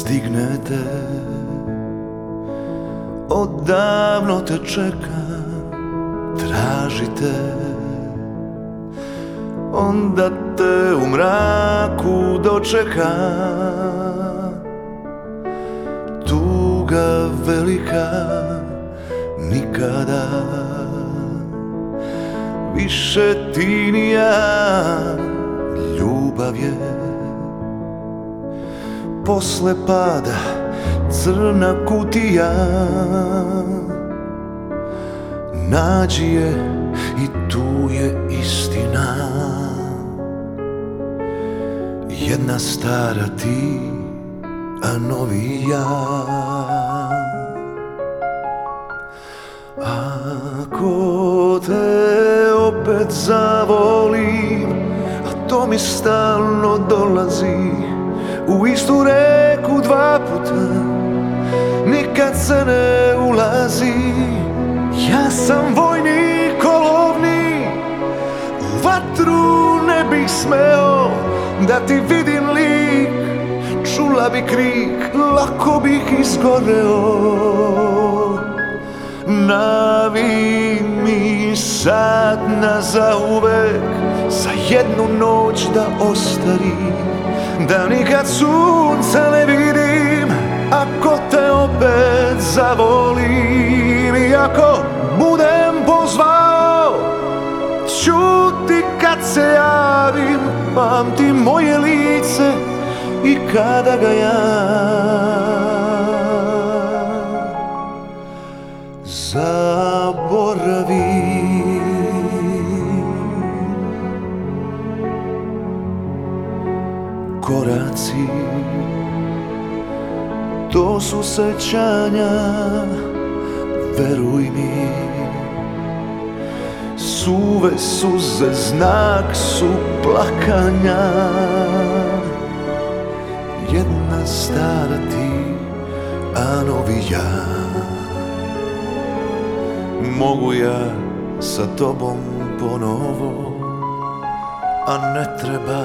stignete, odavno te čekam, tražite. Onda te u mraku dočekam, tuga velika nikada više ti ni ja, ljubav je posle pada crna kutija, nađi je i tu je istina. Jedna stara ti, a novi ja. Ako te opet zavolim, a to mi stalno dolazi, u istu reku dva puta nikad se ne ulazi. Ja sam vojnik olovni, u vatru ne bih smeo da ti vidim lik, čula bi krik, lako bih izgoreo. Navi mi sad na zauvek, za jednu noć da ostarim, da nikad sunca ne vidim, ako te opet zavolim. I ako budem pozvao, ćuti kad se javim, pamti moje lice i kada ga ja zaboravim. Koraci, to su sećanja, veruj mi. Suve suze znak su plakanja. Jedna stara ti, a novi ja. Mogu ja sa tobom ponovo, a ne treba.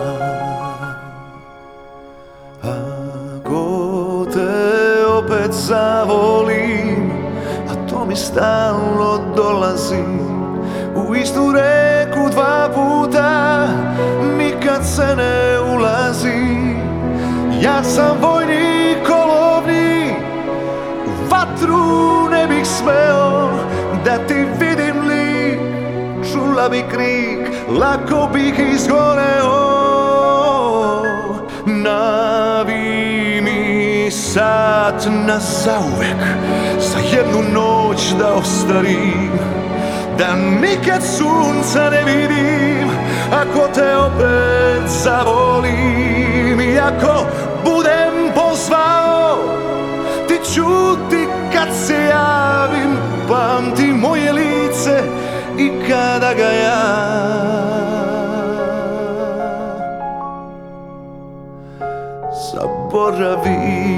Ako te opet zavolim, a to mi stalno dolazi, u istu reku dva puta nikad se ne ulazi. Ja sam vojnik olovni, u vatru ne bih smeo da ti vidim lik, čula bi krik, lako bih izgoreo. Navi mi sad na zauvek, za jednu noć da ostarim, da nikad sunca ne vidim, ako te opet zavolim. I ako budem pozvao, ti ćuti kad se javim, pamti moje lice i kada ga ja zaboravim.